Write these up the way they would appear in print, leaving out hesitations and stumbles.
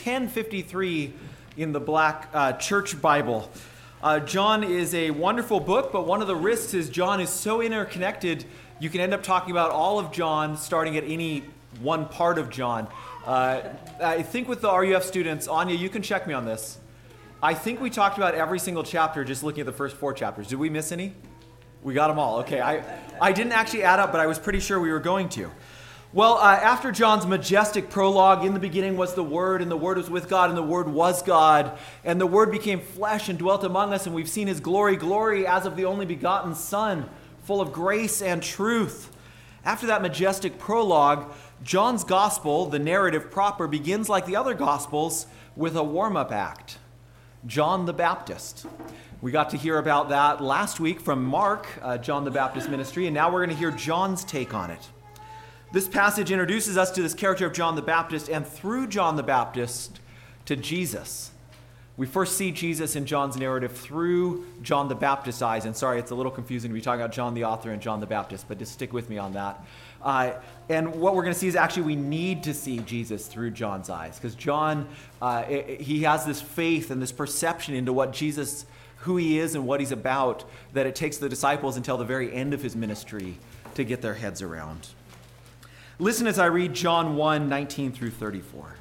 1053 in the Black Church Bible. John is a wonderful book, but one of the risks is John is so interconnected, you can end up talking about all of John starting at any one part of John. I think with the RUF students, Anya, you can check me on this. I think we talked about every single chapter just looking at the first 4 chapters. Did we miss any? We got them all. Okay, I didn't actually add up, but I was pretty sure we were going to. Well, after John's majestic prologue, in the beginning was the Word, and the Word was with God, and the Word was God, and the Word became flesh and dwelt among us, and we've seen His glory as of the only begotten Son, full of grace and truth. After that majestic prologue, John's Gospel, the narrative proper, begins like the other Gospels with a warm-up act. John the Baptist. We got to hear about that last week from Mark, John the Baptist ministry, and now we're going to hear John's take on it. This passage introduces us to this character of John the Baptist, and through John the Baptist to Jesus. We first see Jesus in John's narrative through John the Baptist's eyes. And sorry, it's a little confusing to be talking about John the author and John the Baptist, but just stick with me on that. And what we're going to see is actually we need to see Jesus through John's eyes, because John, he has this faith and this perception into what Jesus, who he is and what he's about, that it takes the disciples until the very end of his ministry to get their heads around. Listen as I read John 1, 19 through 34.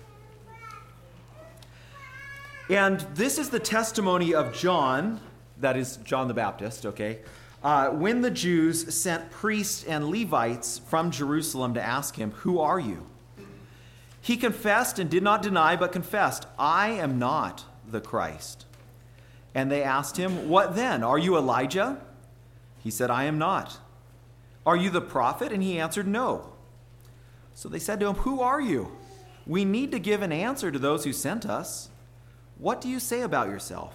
And this is the testimony of John, that is John the Baptist, okay, when the Jews sent priests and Levites from Jerusalem to ask him, "Who are you?" He confessed and did not deny, but confessed, "I am not the Christ." And they asked him, "What then? Are you Elijah?" He said, "I am not." "Are you the prophet?" And he answered, "No." So they said to him, "Who are you? We need to give an answer to those who sent us. What do you say about yourself?"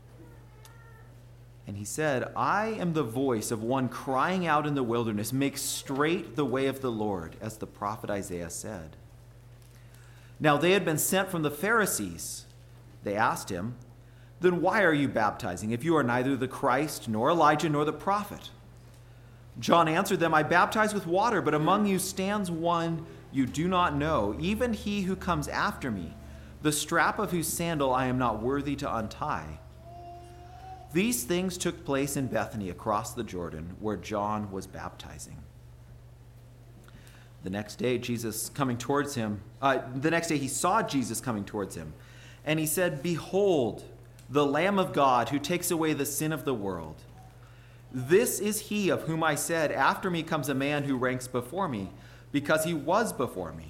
And he said, "I am the voice of one crying out in the wilderness, 'Make straight the way of the Lord,' as the prophet Isaiah said." Now they had been sent from the Pharisees. They asked him, "Then why are you baptizing, if you are neither the Christ, nor Elijah, nor the prophet?" John answered them, "I baptize with water, but among you stands one you do not know, even he who comes after me, the strap of whose sandal I am not worthy to untie." These things took place in Bethany across the Jordan, where John was baptizing. The next day he saw Jesus coming towards him, and he said, "Behold, the Lamb of God who takes away the sin of the world. This is he of whom I said, 'After me comes a man who ranks before me, because he was before me.'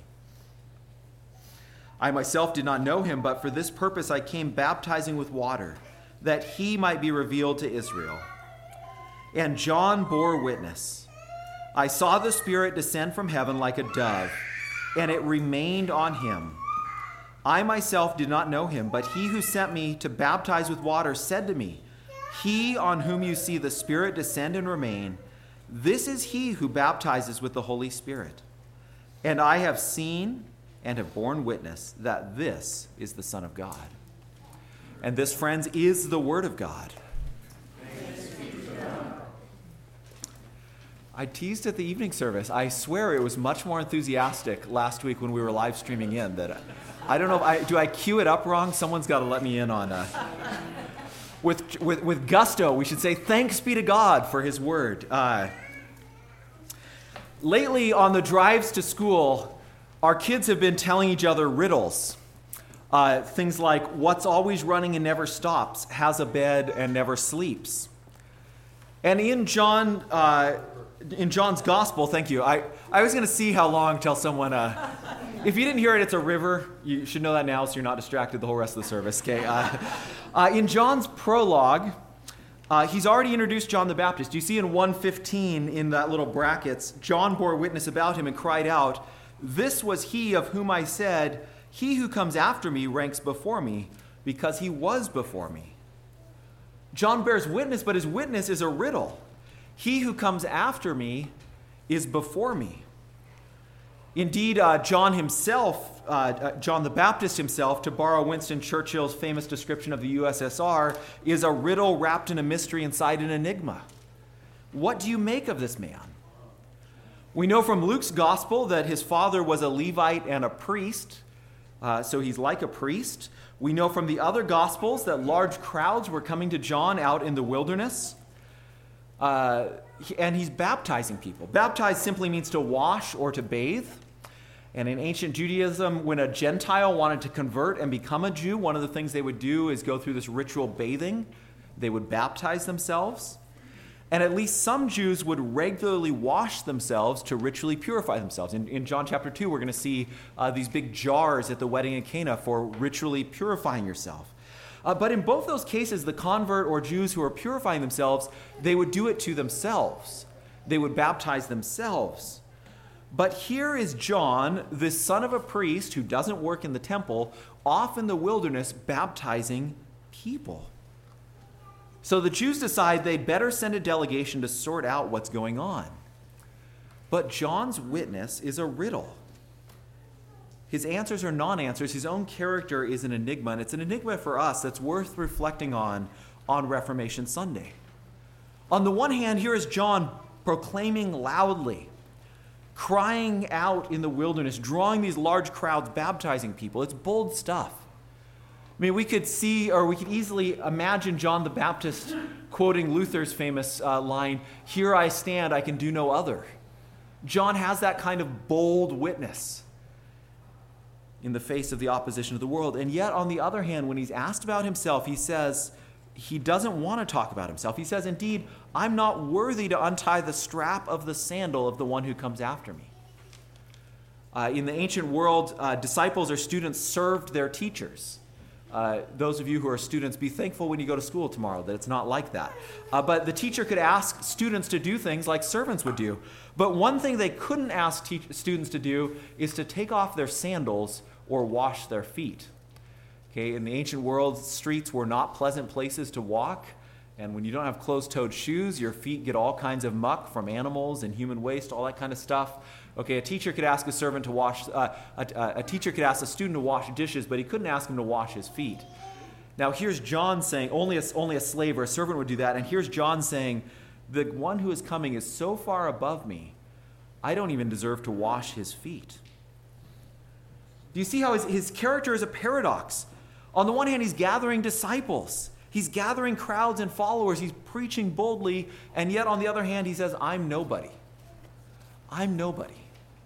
I myself did not know him, but for this purpose I came baptizing with water, that he might be revealed to Israel." And John bore witness, "I saw the Spirit descend from heaven like a dove, and it remained on him. I myself did not know him, but he who sent me to baptize with water said to me, 'He on whom you see the Spirit descend and remain, this is he who baptizes with the Holy Spirit.' And I have seen and have borne witness that this is the Son of God." And this, friends, is the Word of God. I teased at the evening service. I swear it was much more enthusiastic last week when we were live streaming in. That I don't know, do I cue it up wrong? Someone's got to let me in on With gusto, we should say thanks be to God for his word. Lately on the drives to school, our kids have been telling each other riddles. Things like, what's always running and never stops, has a bed and never sleeps. And in John's gospel, thank you, I was going to see how long till someone, if you didn't hear it, it's a river. You should know that now so you're not distracted the whole rest of the service, okay? In John's prologue, he's already introduced John the Baptist. You see in 1:15 in that little brackets, John bore witness about him and cried out, "This was he of whom I said, 'He who comes after me ranks before me, because he was before me.'" John bears witness, but his witness is a riddle. He who comes after me is before me. Indeed, John the Baptist himself, to borrow Winston Churchill's famous description of the USSR, is a riddle wrapped in a mystery inside an enigma. What do you make of this man? We know from Luke's gospel that his father was a Levite and a priest. So he's like a priest. We know from the other Gospels that large crowds were coming to John out in the wilderness. And he's baptizing people. Baptize simply means to wash or to bathe. And in ancient Judaism, when a Gentile wanted to convert and become a Jew, one of the things they would do is go through this ritual bathing. They would baptize themselves. And at least some Jews would regularly wash themselves to ritually purify themselves. In John chapter 2, we're going to see these big jars at the wedding in Cana for ritually purifying yourself. But in both those cases, the convert or Jews who are purifying themselves, they would do it to themselves. They would baptize themselves. But here is John, the son of a priest who doesn't work in the temple, off in the wilderness baptizing people. So the Jews decide they'd better send a delegation to sort out what's going on. But John's witness is a riddle. His answers are non-answers. His own character is an enigma, and it's an enigma for us that's worth reflecting on Reformation Sunday. On the one hand, here is John proclaiming loudly, crying out in the wilderness, drawing these large crowds, baptizing people. It's bold stuff. I mean, we could see, or we could easily imagine John the Baptist quoting Luther's famous line, "Here I stand, I can do no other." John has that kind of bold witness in the face of the opposition of the world. And yet, on the other hand, when he's asked about himself, he says he doesn't want to talk about himself. He says, "Indeed, I'm not worthy to untie the strap of the sandal of the one who comes after me." In the ancient world, disciples or students served their teachers. Those of you who are students, be thankful when you go to school tomorrow that it's not like that. But the teacher could ask students to do things like servants would do. But one thing they couldn't ask students to do is to take off their sandals or wash their feet. Okay, in the ancient world, streets were not pleasant places to walk. And when you don't have closed-toed shoes, your feet get all kinds of muck from animals and human waste, all that kind of stuff. Okay, a teacher could ask a servant to wash, a teacher could ask a student to wash dishes, but he couldn't ask him to wash his feet. Now here's John saying, only a slave or a servant would do that, and here's John saying, the one who is coming is so far above me, I don't even deserve to wash his feet. Do you see how his character is a paradox? On the one hand, he's gathering disciples. He's gathering crowds and followers. He's preaching boldly, and yet on the other hand, he says, I'm nobody. I'm nobody.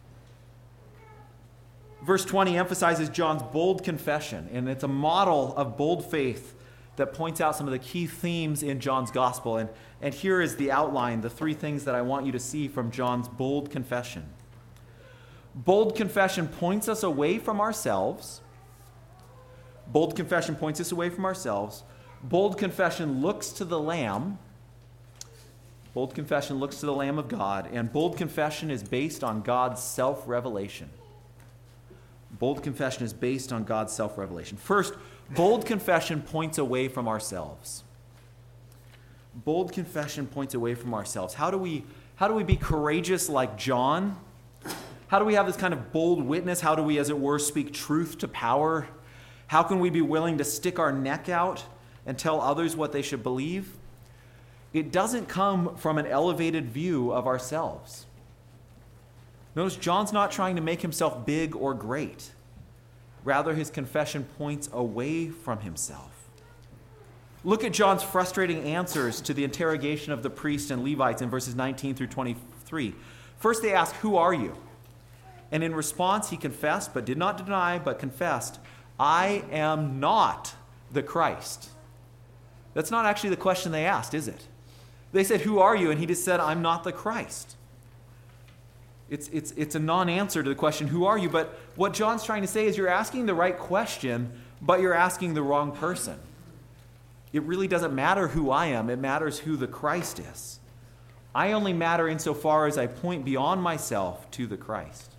Verse 20 emphasizes John's bold confession, and it's a model of bold faith that points out some of the key themes in John's gospel. And here is the outline, the three things that I want you to see from John's bold confession. Bold confession points us away from ourselves. Bold confession points us away from ourselves. Bold confession looks to the Lamb. Bold confession looks to the Lamb of God, and bold confession is based on God's self-revelation. Bold confession is based on God's self-revelation. First, bold confession points away from ourselves. Bold confession points away from ourselves. How do we be courageous like John? How do we have this kind of bold witness? How do we, as it were, speak truth to power? How can we be willing to stick our neck out and tell others what they should believe? It doesn't come from an elevated view of ourselves. Notice John's not trying to make himself big or great. Rather, his confession points away from himself. Look at John's frustrating answers to the interrogation of the priests and Levites in verses 19 through 23. First, they ask, "Who are you?" And in response, he confessed, but did not deny, but confessed, "I am not the Christ." That's not actually the question they asked, is it? They said, "Who are you?" And he just said, "I'm not the Christ." It's a non-answer to the question, "Who are you?" But what John's trying to say is you're asking the right question, but you're asking the wrong person. It really doesn't matter who I am. It matters who the Christ is. I only matter insofar as I point beyond myself to the Christ.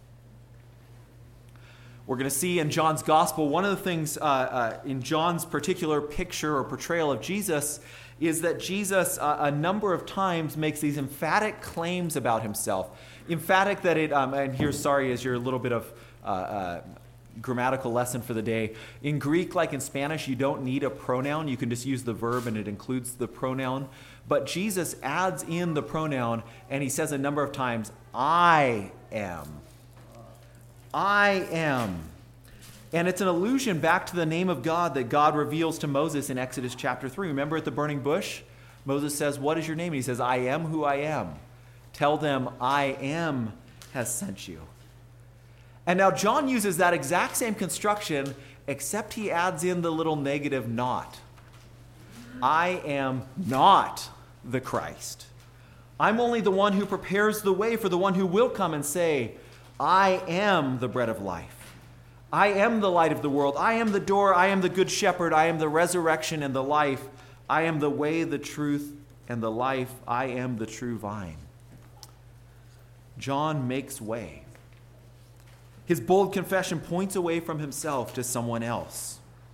We're going to see in John's gospel, one of the things in John's particular picture or portrayal of Jesus is that Jesus a number of times makes these emphatic claims about himself. Emphatic that it, and here, sorry, is your little bit of grammatical lesson for the day. In Greek, like in Spanish, you don't need a pronoun. You can just use the verb and it includes the pronoun. But Jesus adds in the pronoun and he says a number of times, I am. I am. And it's an allusion back to the name of God that God reveals to Moses in Exodus chapter 3. Remember at the burning bush? Moses says, "What is your name?" And he says, "I am who I am. Tell them I am has sent you." And now John uses that exact same construction, except he adds in the little negative not. I am not the Christ. I'm only the one who prepares the way for the one who will come and say, I am the bread of life. I am the light of the world. I am the door. I am the good shepherd. I am the resurrection and the life. I am the way, the truth, and the life. I am the true vine. John makes way. His bold confession points away from himself to someone else.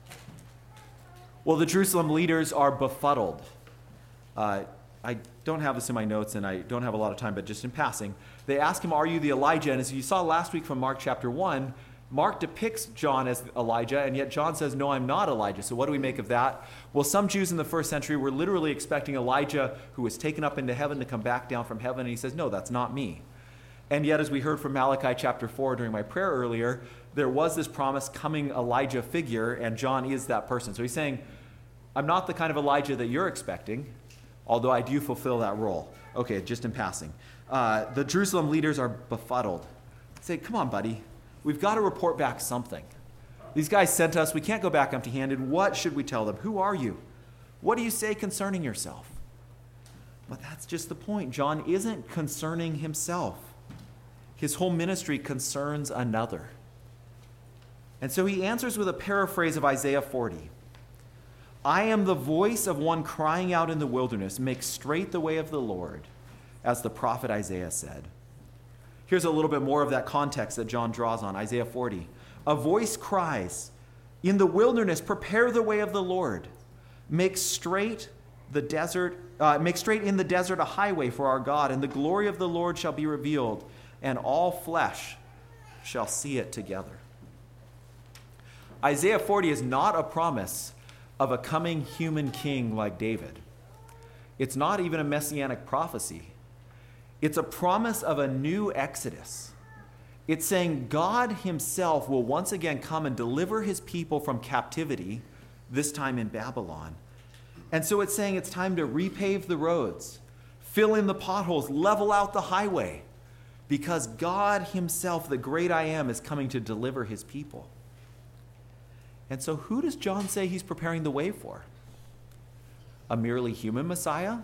Well, the Jerusalem leaders are befuddled. I don't have this in my notes, and I don't have a lot of time, but just in passing, they ask him, "Are you the Elijah?" And as you saw last week from Mark chapter 1, Mark depicts John as Elijah, and yet John says, "No, I'm not Elijah." So what do we make of that? Well, some Jews in the first century were literally expecting Elijah, who was taken up into heaven, to come back down from heaven, and he says, "No, that's not me." And yet, as we heard from Malachi chapter 4 during my prayer earlier, there was this promise coming Elijah figure, and John is that person. So he's saying, I'm not the kind of Elijah that you're expecting, although I do fulfill that role. Okay, just in passing. The Jerusalem leaders are befuddled. They say, "Come on, buddy. We've got to report back something. These guys sent us. We can't go back empty-handed. What should we tell them? Who are you? What do you say concerning yourself?" But that's just the point. John isn't concerning himself. His whole ministry concerns another. And so he answers with a paraphrase of Isaiah 40. I am the voice of one crying out in the wilderness, make straight the way of the Lord, as the prophet Isaiah said. Here's a little bit more of that context that John draws on, Isaiah 40. A voice cries, in the wilderness, prepare the way of the Lord. Make straight in the desert a highway for our God, and the glory of the Lord shall be revealed, and all flesh shall see it together. Isaiah 40 is not a promise of a coming human king like David. It's not even a messianic prophecy. It's a promise of a new exodus. It's saying God himself will once again come and deliver his people from captivity, this time in Babylon. And so it's saying it's time to repave the roads, fill in the potholes, level out the highway, because God himself, the great I am, is coming to deliver his people. And so who does John say he's preparing the way for? A merely human Messiah?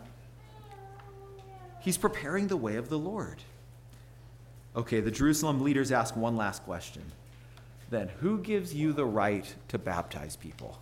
He's preparing the way of the Lord. Okay, the Jerusalem leaders ask one last question. Then, who gives you the right to baptize people?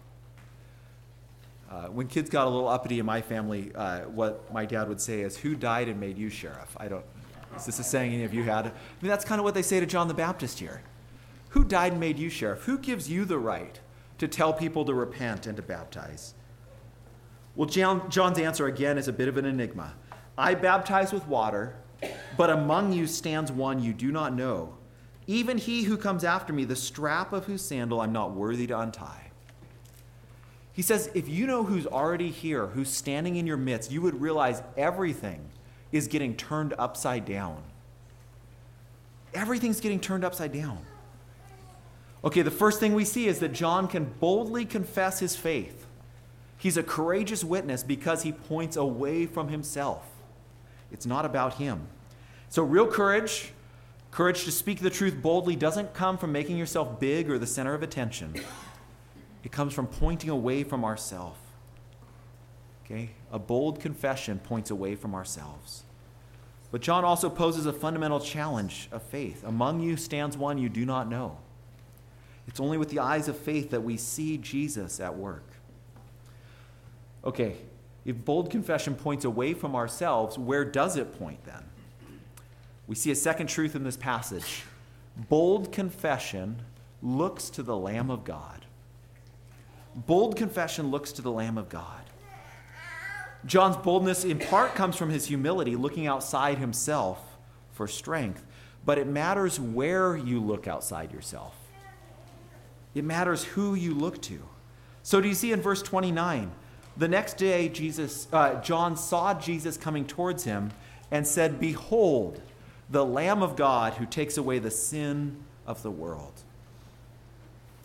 When kids got a little uppity in my family, what my dad would say is, "Who died and made you sheriff?" Is this a saying any of you had? I mean, that's kind of what they say to John the Baptist here. Who died and made you sheriff? Who gives you the right to tell people to repent and to baptize? Well, John's answer again is a bit of an enigma. I baptize with water, but among you stands one you do not know, even he who comes after me, the strap of whose sandal I'm not worthy to untie. He says, if you know who's already here, who's standing in your midst, you would realize everything is getting turned upside down. Everything's getting turned upside down. Okay, the first thing we see is that John can boldly confess his faith. He's a courageous witness because he points away from himself. It's not about him. So real courage to speak the truth boldly, doesn't come from making yourself big or the center of attention. It comes from pointing away from ourselves. Okay? A bold confession points away from ourselves. But John also poses a fundamental challenge of faith. Among you stands one you do not know. It's only with the eyes of faith that we see Jesus at work. Okay, if bold confession points away from ourselves, where does it point then? We see a second truth in this passage. Bold confession looks to the Lamb of God. Bold confession looks to the Lamb of God. John's boldness in part comes from his humility, looking outside himself for strength. But it matters where you look outside yourself. It matters who you look to. So do you see in verse 29, the next day John saw Jesus coming towards him and said, "Behold, the Lamb of God who takes away the sin of the world."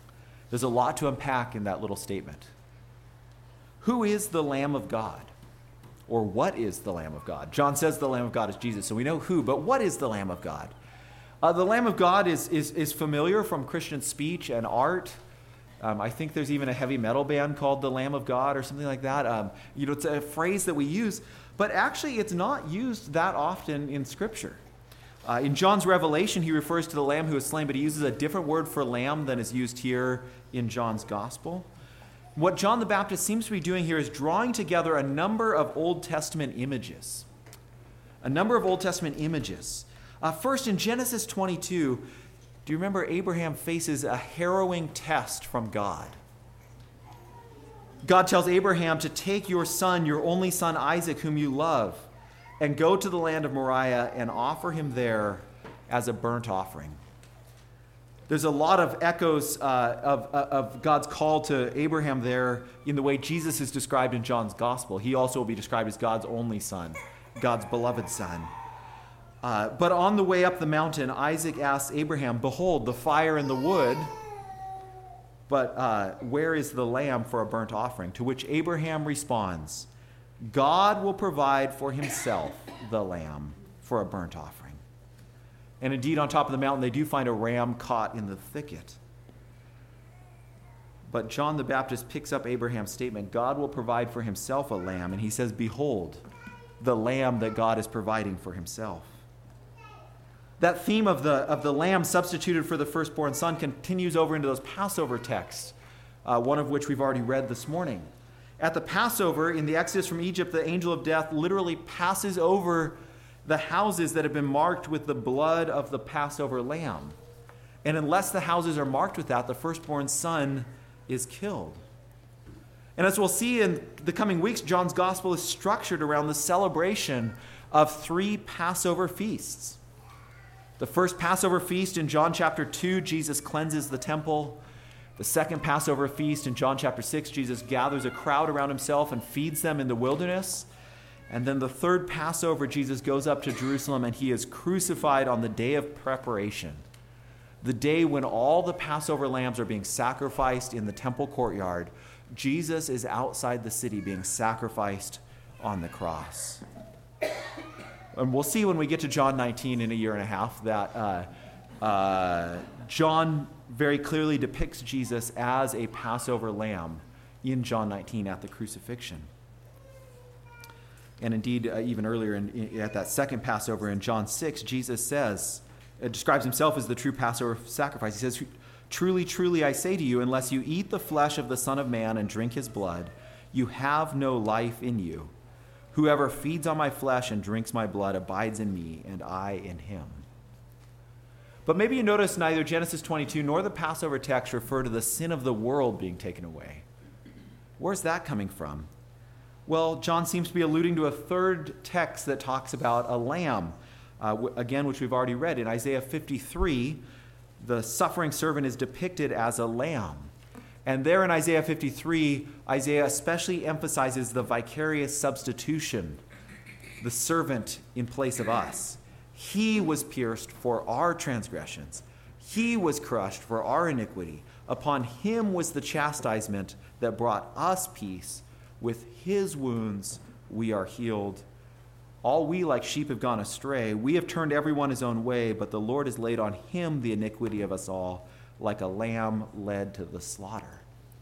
There's a lot to unpack in that little statement. Who is the Lamb of God? Or what is the Lamb of God? John says the Lamb of God is Jesus, so we know who, but what is the Lamb of God? The Lamb of God is familiar from Christian speech and art. I think there's even a heavy metal band called the Lamb of God or something like that. It's a phrase that we use, but actually it's not used that often in Scripture. In John's Revelation, he refers to the Lamb who is slain, but he uses a different word for lamb than is used here in John's Gospel. What John the Baptist seems to be doing here is drawing together a number of Old Testament images. First, in Genesis 22, do you remember Abraham faces a harrowing test from God? God tells Abraham to take your son, your only son Isaac, whom you love, and go to the land of Moriah and offer him there as a burnt offering. There's a lot of echoes of God's call to Abraham there in the way Jesus is described in John's Gospel. He also will be described as God's only son, God's beloved son. But on the way up the mountain, Isaac asks Abraham, "Behold, the fire and the wood, but where is the lamb for a burnt offering?" To which Abraham responds, "God will provide for himself the lamb for a burnt offering." And indeed, on top of the mountain, they do find a ram caught in the thicket. But John the Baptist picks up Abraham's statement, God will provide for himself a lamb, and he says, "Behold, the lamb that God is providing for himself." That theme of the lamb substituted for the firstborn son continues over into those Passover texts, one of which we've already read this morning. At the Passover, in the Exodus from Egypt, the angel of death literally passes over the houses that have been marked with the blood of the Passover lamb. And unless the houses are marked with that, the firstborn son is killed. And as we'll see in the coming weeks, John's gospel is structured around the celebration of 3 Passover feasts. The first Passover feast in John chapter 2, Jesus cleanses the temple. The second Passover feast in John chapter 6, Jesus gathers a crowd around himself and feeds them in the wilderness. And then the third Passover, Jesus goes up to Jerusalem and he is crucified on the day of preparation, the day when all the Passover lambs are being sacrificed in the temple courtyard. Jesus is outside the city being sacrificed on the cross. And we'll see when we get to John 19 in a year and a half that John very clearly depicts Jesus as a Passover lamb in John 19 at the crucifixion. And indeed, even earlier at that second Passover in John 6, Jesus describes himself as the true Passover sacrifice. He says, "Truly, truly, I say to you, unless you eat the flesh of the Son of Man and drink his blood, you have no life in you. Whoever feeds on my flesh and drinks my blood abides in me, and I in him." But maybe you notice neither Genesis 22 nor the Passover text refer to the sin of the world being taken away. Where's that coming from? Well, John seems to be alluding to a third text that talks about a lamb, again, which we've already read. In Isaiah 53, the suffering servant is depicted as a lamb. And there in Isaiah 53, Isaiah especially emphasizes the vicarious substitution, the servant in place of us. He was pierced for our transgressions. He was crushed for our iniquity. Upon him was the chastisement that brought us peace. With his wounds we are healed. All we like sheep have gone astray. We have turned everyone his own way, but the Lord has laid on him the iniquity of us all, like a lamb led to the slaughter.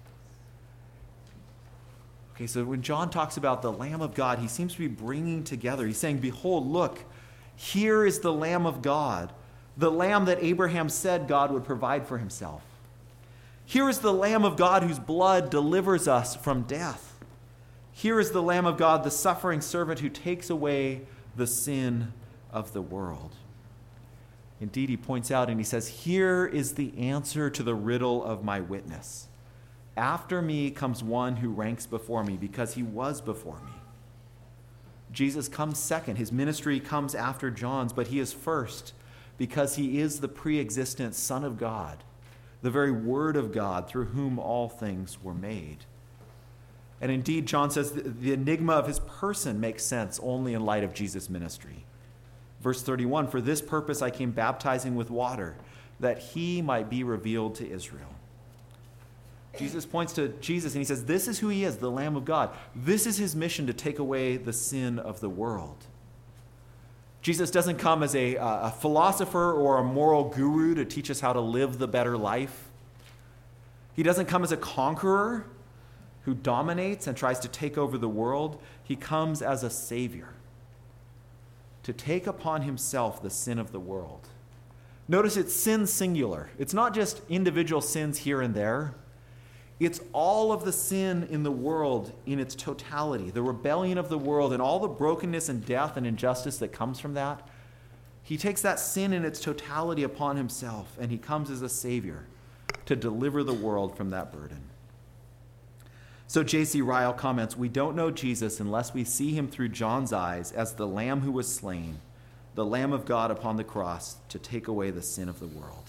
Okay, so when John talks about the Lamb of God, he seems to be bringing together. He's saying, "Behold, look, here is the Lamb of God, the Lamb that Abraham said God would provide for himself. Here is the Lamb of God whose blood delivers us from death. Here is the Lamb of God, the suffering servant who takes away the sin of the world." Indeed, he points out and he says, "Here is the answer to the riddle of my witness. After me comes one who ranks before me because he was before me." Jesus comes second. His ministry comes after John's, but he is first because he is the pre-existent Son of God, the very Word of God through whom all things were made. And indeed, John says the enigma of his person makes sense only in light of Jesus' ministry. Verse 31, "For this purpose I came baptizing with water, that he might be revealed to Israel." Jesus points to Jesus and he says, this is who he is, the Lamb of God. This is his mission to take away the sin of the world. Jesus doesn't come as a philosopher or a moral guru to teach us how to live the better life. He doesn't come as a conqueror who dominates and tries to take over the world. He comes as a savior to take upon himself the sin of the world. Notice it's sin singular. It's not just individual sins here and there. It's all of the sin in the world in its totality, the rebellion of the world and all the brokenness and death and injustice that comes from that. He takes that sin in its totality upon himself, and he comes as a savior to deliver the world from that burden. So J.C. Ryle comments, we don't know Jesus unless we see him through John's eyes as the Lamb who was slain, the Lamb of God upon the cross to take away the sin of the world.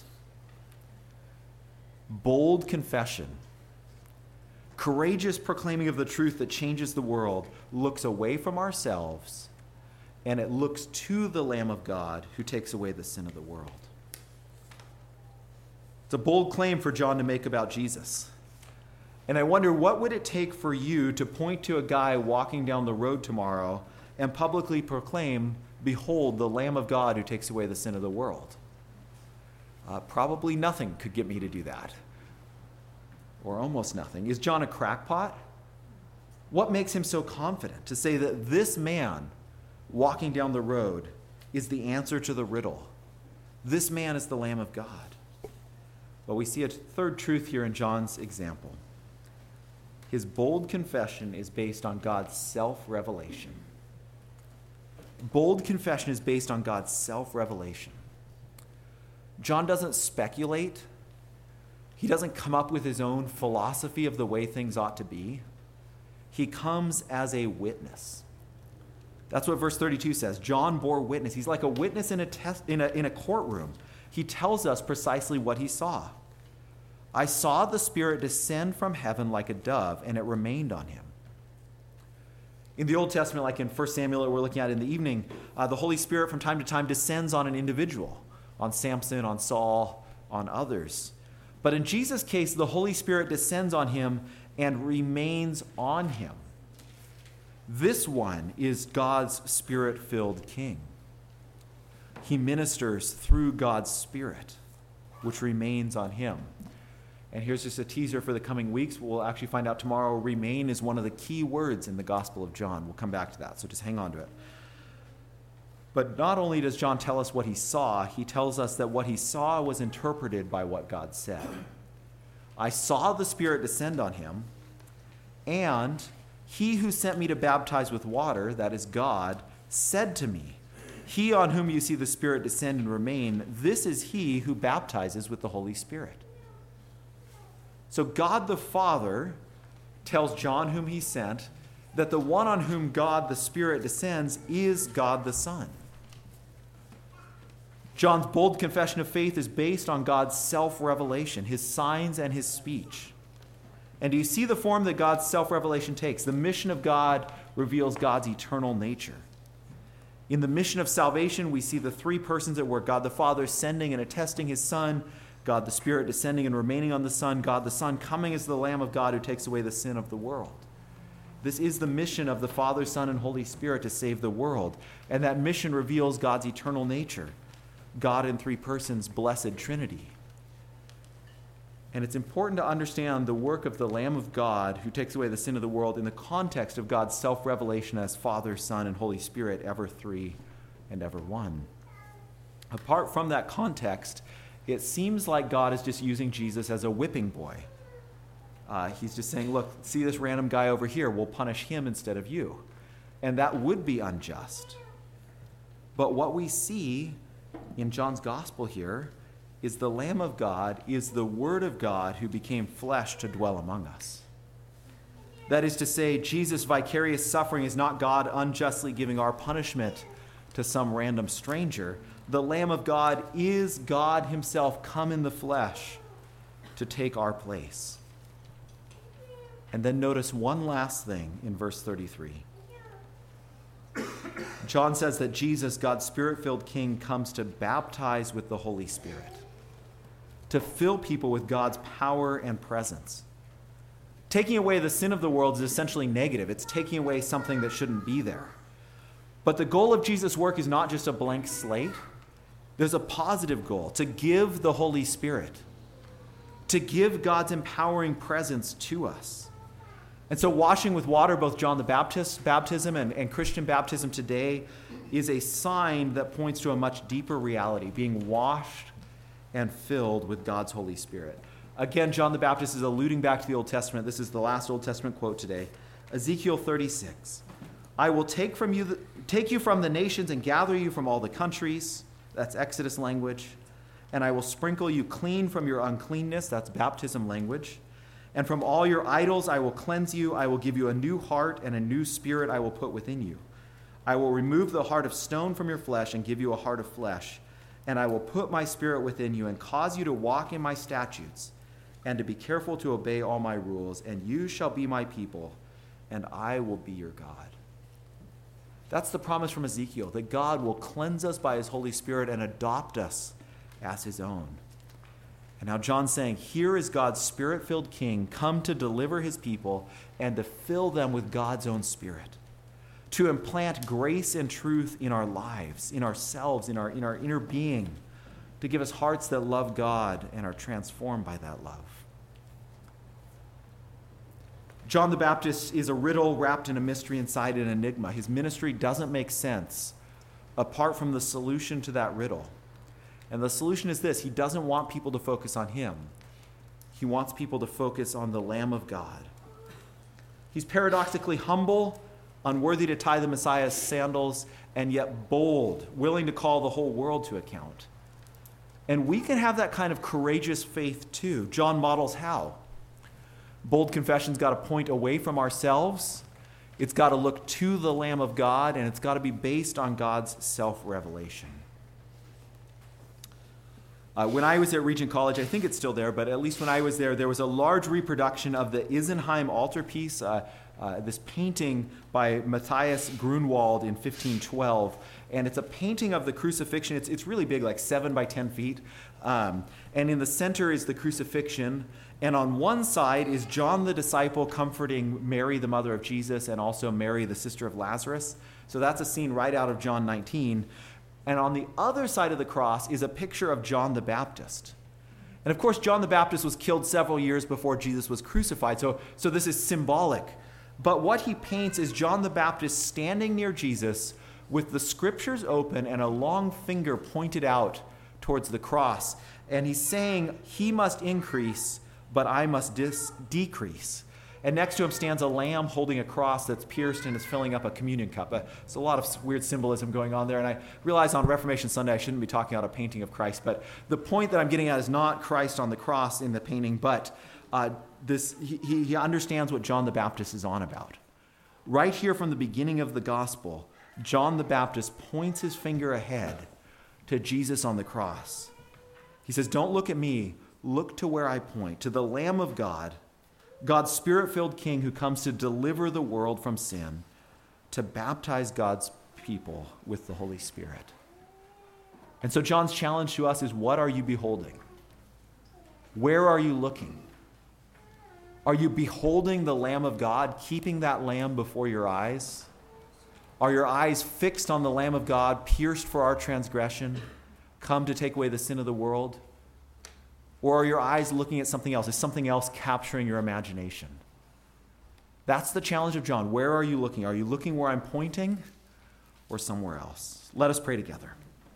Bold confession, courageous proclaiming of the truth that changes the world, looks away from ourselves and it looks to the Lamb of God who takes away the sin of the world. It's a bold claim for John to make about Jesus. And I wonder, what would it take for you to point to a guy walking down the road tomorrow and publicly proclaim, behold, the Lamb of God who takes away the sin of the world? Probably nothing could get me to do that. Or almost nothing. Is John a crackpot? What makes him so confident to say that this man walking down the road is the answer to the riddle? This man is the Lamb of God. Well, we see a third truth here in John's example. His bold confession is based on God's self-revelation. Bold confession is based on God's self-revelation. John doesn't speculate. He doesn't come up with his own philosophy of the way things ought to be. He comes as a witness. That's what verse 32 says. John bore witness. He's like a witness in a courtroom. He tells us precisely what he saw. I saw the Spirit descend from heaven like a dove, and it remained on him. In the Old Testament, like in 1 Samuel that we're looking at in the evening, the Holy Spirit from time to time descends on an individual, on Samson, on Saul, on others. But in Jesus' case, the Holy Spirit descends on him and remains on him. This one is God's Spirit-filled King. He ministers through God's Spirit, which remains on him. And here's just a teaser for the coming weeks. We'll actually find out tomorrow, remain is one of the key words in the Gospel of John. We'll come back to that, so just hang on to it. But not only does John tell us what he saw, he tells us that what he saw was interpreted by what God said. I saw the Spirit descend on him, and he who sent me to baptize with water, that is God, said to me, he on whom you see the Spirit descend and remain, this is he who baptizes with the Holy Spirit. So God the Father tells John, whom he sent, that the one on whom God the Spirit descends is God the Son. John's bold confession of faith is based on God's self-revelation, his signs and his speech. And do you see the form that God's self-revelation takes? The mission of God reveals God's eternal nature. In the mission of salvation, we see the three persons at work: God the Father sending and attesting his Son, God the Spirit descending and remaining on the Son, God the Son coming as the Lamb of God who takes away the sin of the world. This is the mission of the Father, Son, and Holy Spirit to save the world. And that mission reveals God's eternal nature, God in three persons, blessed Trinity. And it's important to understand the work of the Lamb of God who takes away the sin of the world in the context of God's self-revelation as Father, Son, and Holy Spirit, ever three and ever one. Apart from that context, it seems like God is just using Jesus as a whipping boy. He's just saying, look, see this random guy over here, we'll punish him instead of you. And that would be unjust. But what we see in John's gospel here is the Lamb of God is the Word of God who became flesh to dwell among us. That is to say, Jesus' vicarious suffering is not God unjustly giving our punishment to some random stranger. The Lamb of God is God himself come in the flesh to take our place. And then notice one last thing in verse 33. John says that Jesus, God's Spirit-filled King, comes to baptize with the Holy Spirit, to fill people with God's power and presence. Taking away the sin of the world is essentially negative. It's taking away something that shouldn't be there. But the goal of Jesus' work is not just a blank slate. There's a positive goal, to give the Holy Spirit, to give God's empowering presence to us. And so washing with water, both John the Baptist's baptism and Christian baptism today, is a sign that points to a much deeper reality, being washed and filled with God's Holy Spirit. Again, John the Baptist is alluding back to the Old Testament. This is the last Old Testament quote today. Ezekiel 36. I will take you from the nations and gather you from all the countries. That's Exodus language. And I will sprinkle you clean from your uncleanness. That's baptism language. And from all your idols I will cleanse you. I will give you a new heart, and a new spirit I will put within you. I will remove the heart of stone from your flesh and give you a heart of flesh. And I will put my spirit within you and cause you to walk in my statutes and to be careful to obey all my rules. And you shall be my people, and I will be your God. That's the promise from Ezekiel, that God will cleanse us by his Holy Spirit and adopt us as his own. And now John's saying, here is God's Spirit-filled King, come to deliver his people and to fill them with God's own Spirit, to implant grace and truth in our lives, in ourselves, in our inner being, to give us hearts that love God and are transformed by that love. John the Baptist is a riddle wrapped in a mystery inside an enigma. His ministry doesn't make sense apart from the solution to that riddle. And the solution is this: he doesn't want people to focus on him. He wants people to focus on the Lamb of God. He's paradoxically humble, unworthy to tie the Messiah's sandals, and yet bold, willing to call the whole world to account. And we can have that kind of courageous faith too. John models how. Bold confession's got to point away from ourselves. It's got to look to the Lamb of God, and it's got to be based on God's self-revelation. When I was at Regent College, I think it's still there, but at least when I was there, there was a large reproduction of the Isenheim altarpiece, this painting by Matthias Grunwald in 1512. And it's a painting of the crucifixion. It's really big, like 7 by 10 feet. And in the center is the crucifixion. And on one side is John the disciple comforting Mary, the mother of Jesus, and also Mary, the sister of Lazarus. So that's a scene right out of John 19. And on the other side of the cross is a picture of John the Baptist. And of course, John the Baptist was killed several years before Jesus was crucified. So this is symbolic. But what he paints is John the Baptist standing near Jesus with the scriptures open and a long finger pointed out towards the cross. And he's saying, he must increase, but I must decrease. And next to him stands a lamb holding a cross that's pierced and is filling up a communion cup. There's a lot of weird symbolism going on there. And I realize on Reformation Sunday I shouldn't be talking about a painting of Christ. But the point that I'm getting at is not Christ on the cross in the painting, but he understands what John the Baptist is on about. Right here from the beginning of the gospel, John the Baptist points his finger ahead to Jesus on the cross. He says, don't look at me. Look to where I point, to the Lamb of God, God's Spirit-filled King who comes to deliver the world from sin, to baptize God's people with the Holy Spirit. And so John's challenge to us is, what are you beholding? Where are you looking? Are you beholding the Lamb of God, keeping that Lamb before your eyes? Are your eyes fixed on the Lamb of God, pierced for our transgression, come to take away the sin of the world? Or are your eyes looking at something else? Is something else capturing your imagination? That's the challenge of John. Where are you looking? Are you looking where I'm pointing or somewhere else? Let us pray together.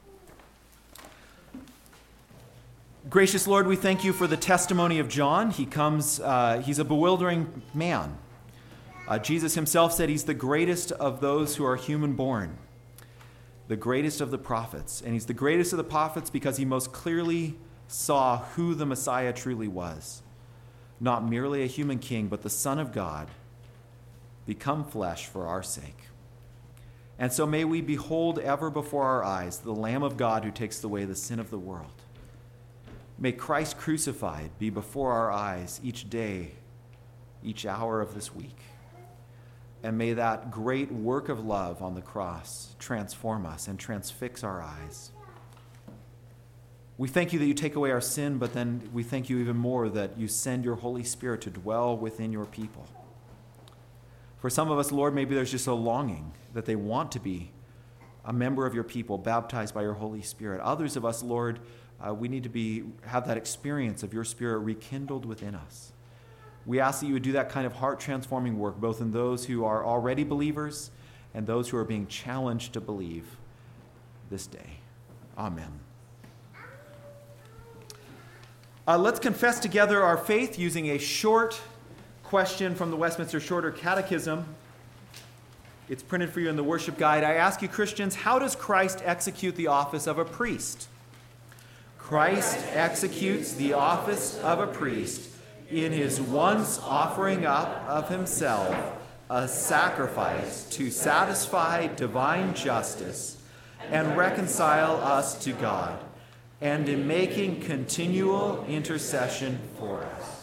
Gracious Lord, we thank you for the testimony of John. He's a bewildering man. Jesus himself said he's the greatest of those who are human born, the greatest of the prophets. And he's the greatest of the prophets because he most clearly saw who the Messiah truly was. Not merely a human king, but the Son of God, become flesh for our sake. And so may we behold ever before our eyes the Lamb of God who takes away the sin of the world. May Christ crucified be before our eyes each day, each hour of this week. And may that great work of love on the cross transform us and transfix our eyes. We thank you that you take away our sin, but then we thank you even more that you send your Holy Spirit to dwell within your people. For some of us, Lord, maybe there's just a longing that they want to be a member of your people, baptized by your Holy Spirit. Others of us, Lord, we need to have that experience of your Spirit rekindled within us. We ask that you would do that kind of heart-transforming work, both in those who are already believers and those who are being challenged to believe this day. Amen. Let's confess together our faith using a short question from the Westminster Shorter Catechism. It's printed for you in the worship guide. I ask you, Christians, how does Christ execute the office of a priest? Christ executes the office of a priest in his once offering up of himself a sacrifice to satisfy divine justice and reconcile us to God, and in making continual intercession for us.